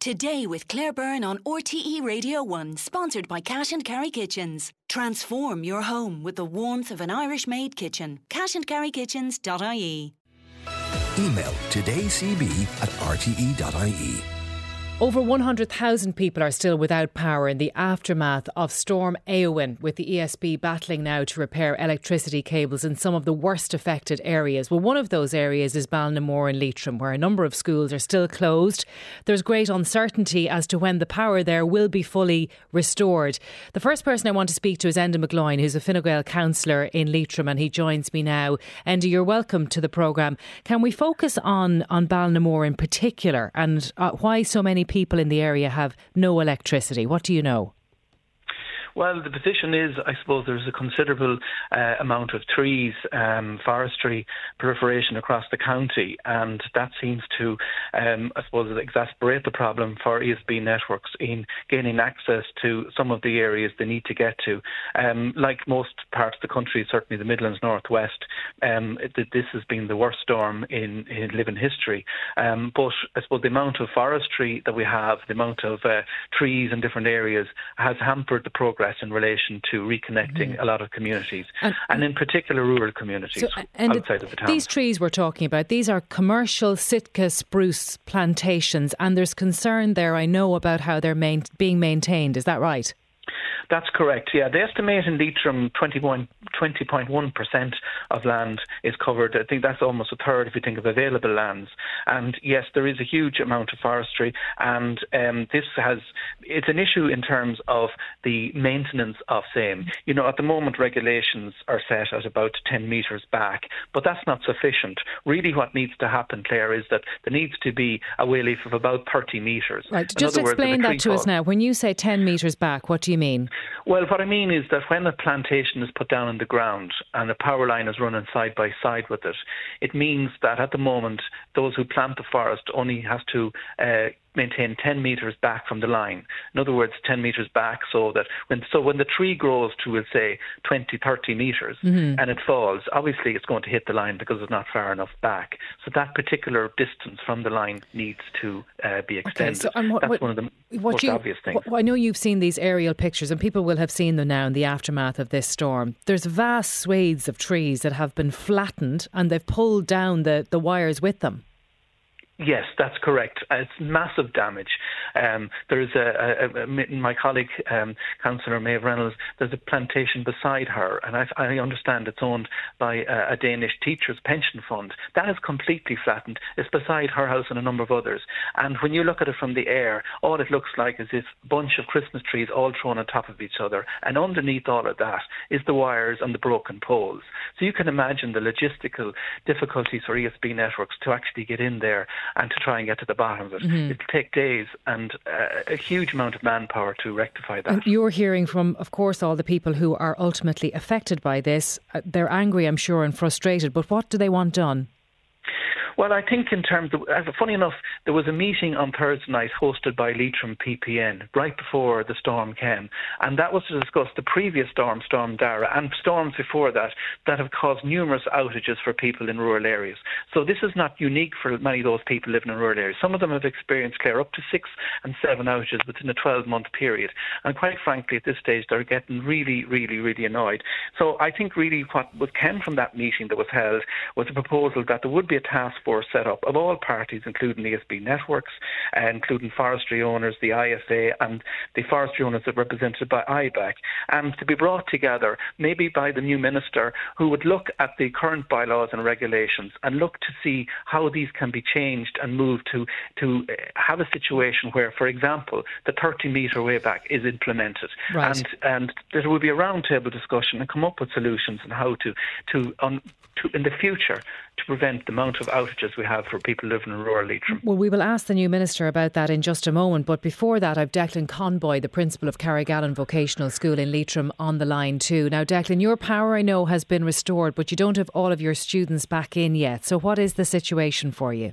Today with Claire Byrne on RTE Radio 1, sponsored by Cash and Carry Kitchens. Transform your home with the warmth of an Irish-made kitchen. cashandcarrykitchens.ie. Email todaycb@rte.ie. Over 100,000 people are still without power in the aftermath of Storm Éowyn, with the ESB battling now to repair electricity cables in some of the worst affected areas. Well, one of those areas is Ballinamore in Leitrim, where a number of schools are still closed. There's great uncertainty as to when the power there will be fully restored. The first person I want to speak to is Enda McGloin, who's a Fine Gael councillor in Leitrim, and he joins me now. Enda, you're welcome to the programme. Can we focus on Ballinamore in particular, and why so many people in the area have no electricity? What do you know? Well, the position is, I suppose, there's a considerable amount of trees, forestry proliferation across the county, and that seems to, I suppose, exacerbate the problem for ESB networks in gaining access to some of the areas they need to get to. Like most parts of the country, certainly the Midlands Northwest, this has been the worst storm in living history. But I suppose the amount of forestry that we have, the amount of trees in different areas has hampered the progress in relation to reconnecting a lot of communities, and in particular rural communities outside of the town. These trees we're talking about, these are commercial Sitka spruce plantations, and there's concern there, I know, about how they're being maintained. Is that right? That's correct, yeah. They estimate in Leitrim 20.1% of land is covered. I think that's almost a third if you think of available lands. And yes, there is a huge amount of forestry, and it's an issue in terms of the maintenance of same. You know, at the moment regulations are set at about 10 metres back, but that's not sufficient. Really what needs to happen, Claire, is that there needs to be a way leaf of about 30 metres. Right, just explain that to us now. When you say 10 metres back, what do you mean? Well, what I mean is that when a plantation is put down in the ground and a power line is running side by side with it, it means that at the moment those who plant the forest only have to maintain 10 metres back from the line. In other words, 10 metres back, so when the tree grows to, we'll say, 20, 30 metres and it falls, obviously it's going to hit the line because it's not far enough back. So that particular distance from the line needs to be extended. Okay, so, that's one of the most obvious things. I know you've seen these aerial pictures, and people will have seen them now in the aftermath of this storm. There's vast swathes of trees that have been flattened, and they've pulled down the wires with them. Yes, that's correct. It's massive damage. There's my colleague, Councillor Maeve Reynolds, there's a plantation beside her, and I understand it's owned by a Danish teachers' pension fund. That is completely flattened. It's beside her house and a number of others. And when you look at it from the air, all it looks like is this bunch of Christmas trees all thrown on top of each other. And underneath all of that is the wires and the broken poles. So you can imagine the logistical difficulties for ESB networks to actually get in there and to try and get to the bottom of it. It'll take days and a huge amount of manpower to rectify that. And you're hearing from, of course, all the people who are ultimately affected by this. They're angry, I'm sure, and frustrated, but what do they want done? Well, I think in terms of, funny enough, there was a meeting on Thursday night hosted by Leitrim PPN right before the storm came, and that was to discuss the previous storm, Storm Dara, and storms before that have caused numerous outages for people in rural areas. So this is not unique for many of those people living in rural areas. Some of them have experienced, Claire, up to 6 and 7 outages within a 12-month period, and quite frankly, at this stage, they're getting really, really, really annoyed. So I think really what came from that meeting that was held was a proposal that there would be a task force set up of all parties, including ESB networks, including forestry owners, the IFA, and the forestry owners that are represented by IBAC, and to be brought together maybe by the new minister, who would look at the current bylaws and regulations and look to see how these can be changed and moved to have a situation where, for example, the 30-metre way back is implemented. Right. And there will be a roundtable discussion and come up with solutions on how to in the future to prevent the amount of outages we have for people living in rural Leitrim. Well, we will ask the new minister about that in just a moment, but before that I've Declan Conboy, the principal of Carrigallen Vocational School in Leitrim, on the line too. Now Declan, your power I know has been restored, but you don't have all of your students back in yet, so what is the situation for you?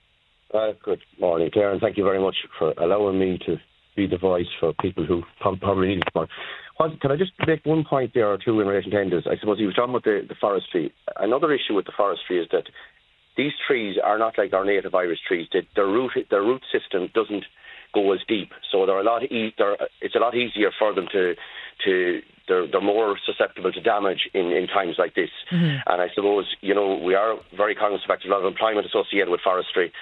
Good morning, Claire, and thank you very much for allowing me to be the voice for people who probably need it more. Can I just make one point there or two in relation to Enda's? I suppose he was talking about the forestry. Another issue with the forestry is that these trees are not like our native Irish trees. Their root system doesn't go as deep. So it's a lot easier for them they're more susceptible to damage in times like this. Mm-hmm. And I suppose, we are very cognizant of the fact there's a lot of employment associated with forestry.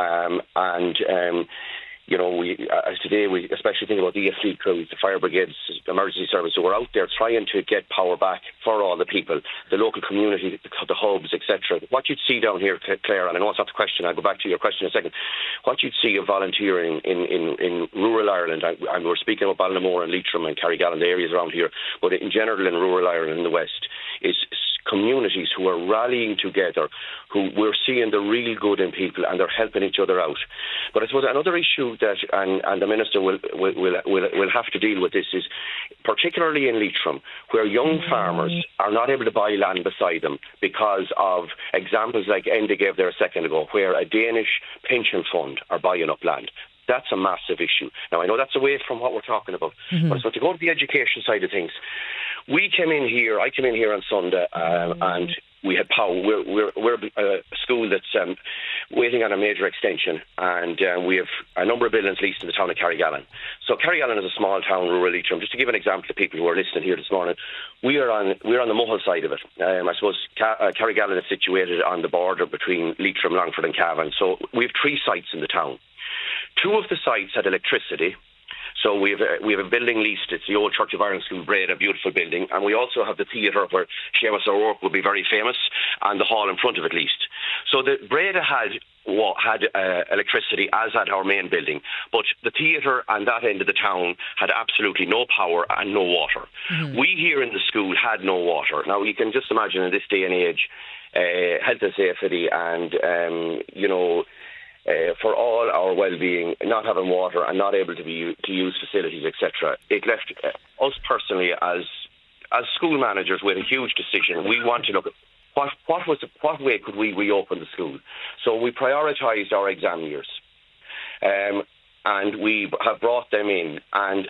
Today we especially think about the EFC crews, the fire brigades, emergency service, who are out there trying to get power back for all the people, the local community, the hubs, etc. What you'd see down here, Claire, and I know it's not the question, I'll go back to your question in a second, what you'd see of volunteering in rural Ireland, and we're speaking about Ballinamore and Leitrim and Carrigallen, the areas around here, but in general in rural Ireland in the West, is communities who are rallying together, who we're seeing the real good in people, and they're helping each other out. But I suppose another issue that, and the Minister will have to deal with this, is particularly in Leitrim, where young farmers are not able to buy land beside them because of examples like Enda gave there a second ago, where a Danish pension fund are buying up land. That's a massive issue. Now, I know that's away from what we're talking about, but so to go to the education side of things, I came in here on Sunday, and we had power. We're a school that's waiting on a major extension, and we have a number of buildings leased in the town of Carrigallen. So Carrigallen is a small town, rural Leitrim. Just to give an example to people who are listening here this morning, we're on the Mohill side of it. I suppose Carrigallen is situated on the border between Leitrim, Longford and Cavan. So we have 3 sites in the town. 2 of the sites had electricity. So we have a building leased. It's the old Church of Ireland School, Breda, a beautiful building. And we also have the theatre where Seamus O'Rourke would be very famous, and the hall in front of it leased. So the Breda had electricity, as had our main building. But the theatre and that end of the town had absolutely no power and no water. Mm-hmm. We here in the school had no water. Now, you can just imagine in this day and age, health and safety and, for all our well-being, not having water and not able to use facilities, etc. It left us personally as school managers with a huge decision. We want to look at what way could we reopen the school. So we prioritised our exam years, and we have brought them in. And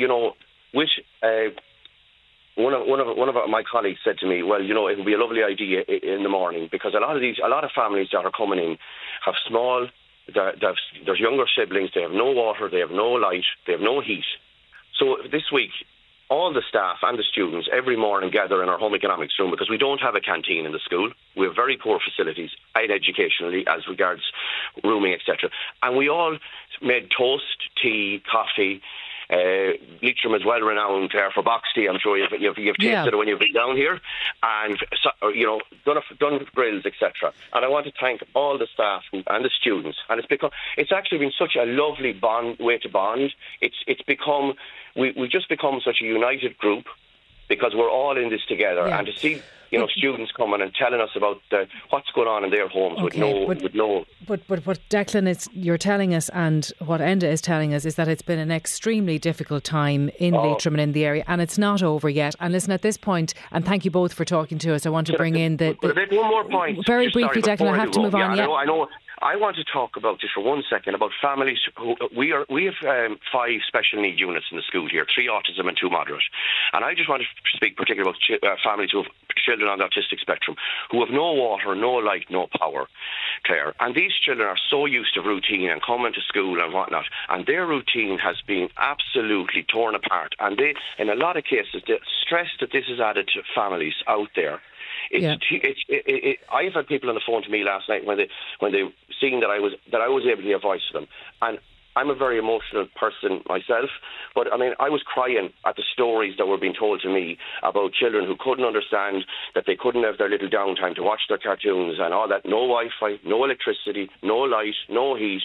one of my colleagues said to me, well, it would be a lovely idea in the morning, because a lot of families that are coming in have small. There's younger siblings, they have no water, they have no light, they have no heat. So this week, all the staff and the students every morning gather in our home economics room, because we don't have a canteen in the school. We have very poor facilities, and educationally, as regards rooming, etc. And we all made toast, tea, coffee. Leitrim is well renowned for box tea. I'm sure you've tasted it when you've been down here, and done grills, etc. And I want to thank all the staff and the students. And it's actually been such a lovely way to bond. We've just become such a united group, because we're all in this together. And to see students coming and telling us about what's going on in their homes with no. But what Declan you're telling us, and what Enda is telling us, is that it's been an extremely difficult time in Leitrim and in the area, and it's not over yet. And listen, at this point, and thank you both for talking to us, I want to bring in one more point. Very briefly, Declan, I have to move on. I know. I want to talk about just for 1 second about families who we have 5 special need units in the school here, 3 autism and 2 moderate. And I just want to speak particularly about families who have children on the autistic spectrum who have no water, no light, no power, Claire. And these children are so used to routine and coming to school and whatnot, and their routine has been absolutely torn apart. And they, in a lot of cases, the stress that this has added to families out there. I've had people on the phone to me last night when they seen that I was able to be a voice for them, and I'm a very emotional person myself, but I mean, I was crying at the stories that were being told to me about children who couldn't understand that they couldn't have their little downtime to watch their cartoons and all that. No Wi-Fi, no electricity, no light, no heat.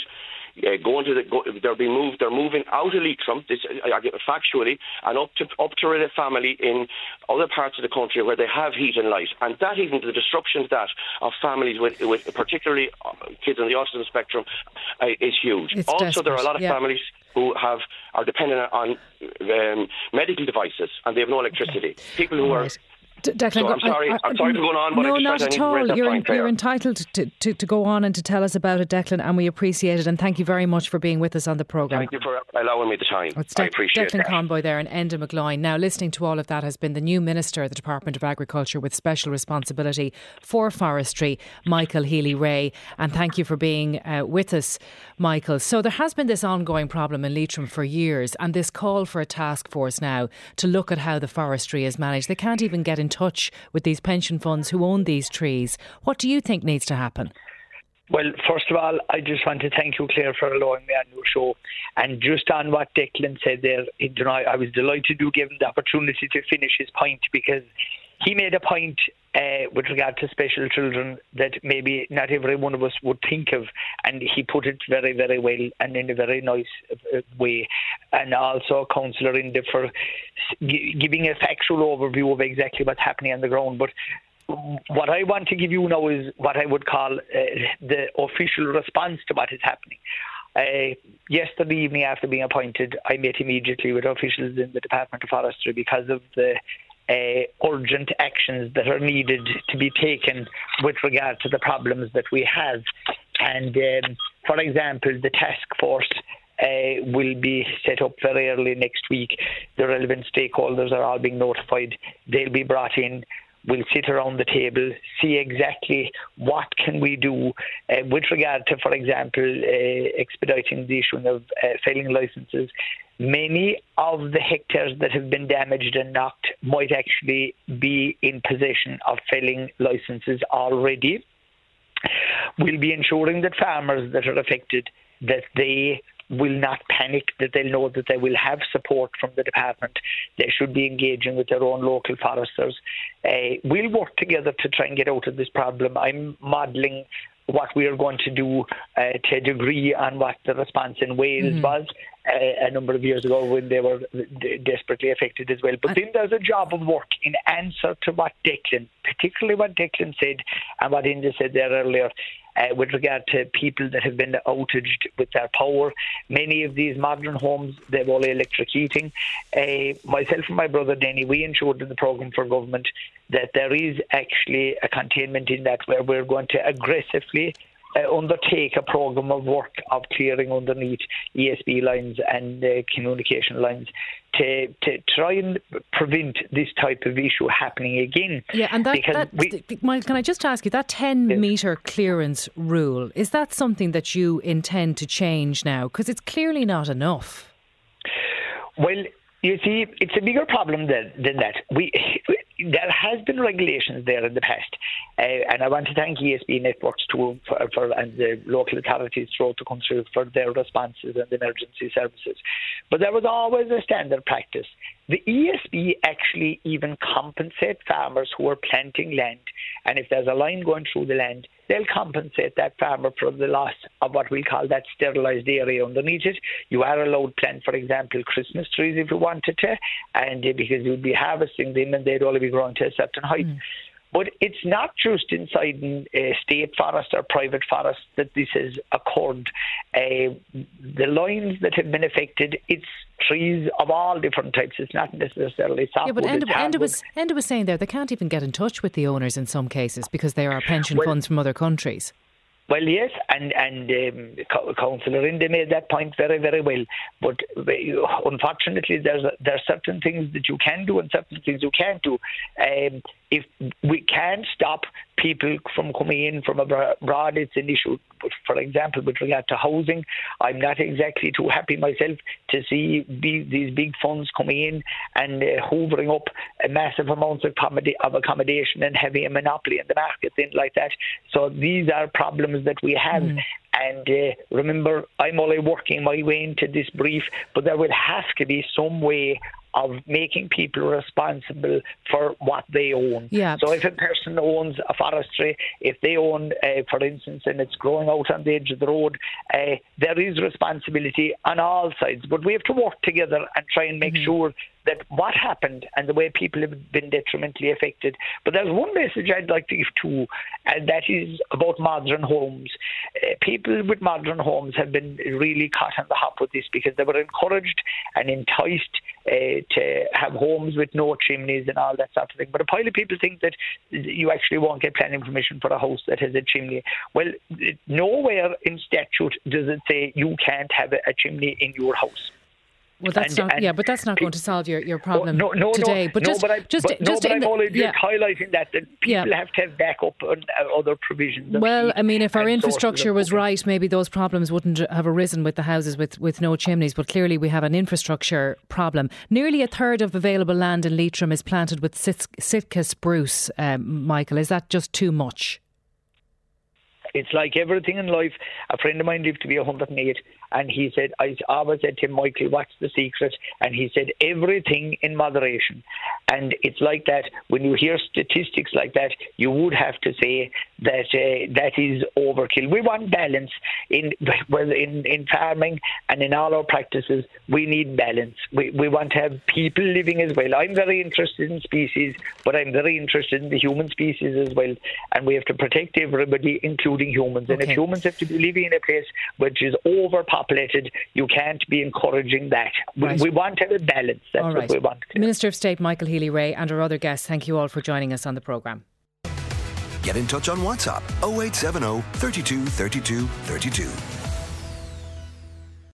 They're moving out of Leitrim, factually, and up to a family in other parts of the country where they have heat and light, and that, even the disruptions of families with particularly kids on the autism spectrum, is huge. It's also desperate. There are a lot of families who are dependent on medical devices, and they have no electricity. People who are Declan, so I'm sorry for going on, but no, I just not at all. You're entitled to go on and to tell us about it, Declan, and we appreciate it. And thank you very much for being with us on the programme. Thank you for allowing me the time. I appreciate Declan Conboy there and Enda McGloin. Now, listening to all of that has been the new Minister of the Department of Agriculture with special responsibility for forestry, Michael Healy-Rae. And thank you for being with us, Michael. So there has been this ongoing problem in Leitrim for years, and this call for a task force now to look at how the forestry is managed. They can't even get in touch with these pension funds who own these trees. What do you think needs to happen? Well, first of all, I just want to thank you, Claire, for allowing me on your show. And just on what Declan said there, I was delighted to give him the opportunity to finish his point, because he made a point with regard to special children that maybe not every one of us would think of, and he put it very, very well and in a very nice way. And also Councillor Enda for giving a factual overview of exactly what's happening on the ground. But what I want to give you now is what I would call the official response to what is happening. Yesterday evening, after being appointed, I met immediately with officials in the Department of Forestry because of the urgent actions that are needed to be taken with regard to the problems that we have. And for example, the task force will be set up very early next week. The relevant stakeholders are all being notified. They'll be brought in. We'll sit around the table, see exactly what can we do with regard to, for example, expediting the issuing of felling licences. Many of the hectares that have been damaged and knocked might actually be in possession of felling licences already. We'll be ensuring that farmers that are affected, that they will not panic, that they'll know that they will have support from the department. They should be engaging with their own local foresters. We'll work together to try and get out of this problem. I'm modelling what we are going to do to a degree on what the response in Wales was a number of years ago when they were desperately affected as well. But then there's a job of work in answer to what Declan, particularly what Declan said and what Enda said there earlier, with regard to people that have been outaged with their power. Many of these modern homes, they've all electric heating. Myself and my brother Denny, we ensured in the programme for government that there is actually a containment in that, where we're going to aggressively undertake a programme of work of clearing underneath ESB lines and communication lines to try and prevent this type of issue happening again. Yeah, and Mike, can I just ask you, that 10-metre clearance rule, is that something that you intend to change now? Because it's clearly not enough. Well, you see, it's a bigger problem than that. There has been regulations there in the past, and I want to thank ESB Networks too and the local authorities throughout the country for their responses and emergency services. But there was always a standard practice. The ESB actually even compensate farmers who are planting land, and if there's a line going through the land, they'll compensate that farmer for the loss of what we call that sterilised area underneath it. You are allowed to plant, for example, Christmas trees if you wanted to, and because you'd be harvesting them and they'd only be growing to a certain height. But it's not just inside a state forest or private forest that this has occurred. The lines that have been affected, it's trees of all different types. It's not necessarily softwood. Yeah, but Enda was saying there they can't even get in touch with the owners in some cases because they are pension funds from other countries. Well, yes, and Councillor Enda made that point very, very well. But unfortunately, there are certain things that you can do and certain things you can't do. If we can't stop people from coming in from abroad, it's an issue. But for example, with regard to housing, I'm not exactly too happy myself to see these big funds coming in and hoovering up massive amounts of accommodation and having a monopoly in the market, things like that. So these are problems that we have. And remember, I'm only working my way into this brief, but there will have to be some way of making people responsible for what they own. Yeah. So if a person owns a forestry, if they own, for instance, and it's growing out on the edge of the road, there is responsibility on all sides. But we have to work together and try and make sure that what happened and the way people have been detrimentally affected. But there's one message I'd like to give too, and that is about modern homes. People with modern homes have been really caught on the hop with this because they were encouraged and enticed to have homes with no chimneys and all that sort of thing. But a pile of people think that you actually won't get planning permission for a house that has a chimney. Well, nowhere in statute does it say you can't have a chimney in your house. Well, that's but that's not going to solve your problem today. I'm only just highlighting that people have to have backup on other provisions. Well, I mean, if our infrastructure was right, maybe those problems wouldn't have arisen with the houses with no chimneys. But clearly, we have an infrastructure problem. Nearly a third of available land in Leitrim is planted with Sitka spruce. Michael, is that just too much? It's like everything in life. A friend of mine lived to be 108, and he said, I always said to him, Michael, what's the secret? And he said, everything in moderation. And it's like that. When you hear statistics like that, you would have to say that that is overkill. We want balance in farming and in all our practices. We need balance. We want to have people living as well. I'm very interested in species, but I'm very interested in the human species as well. And we have to protect everybody, including humans. And if humans have to be living in a place which is overpopulated, you can't be encouraging that. Right. We want to have a balance. That's what we want. Minister of State Michael Healy-Rae and our other guests, thank you all for joining us on the programme. Get in touch on WhatsApp 0870 32 32 32.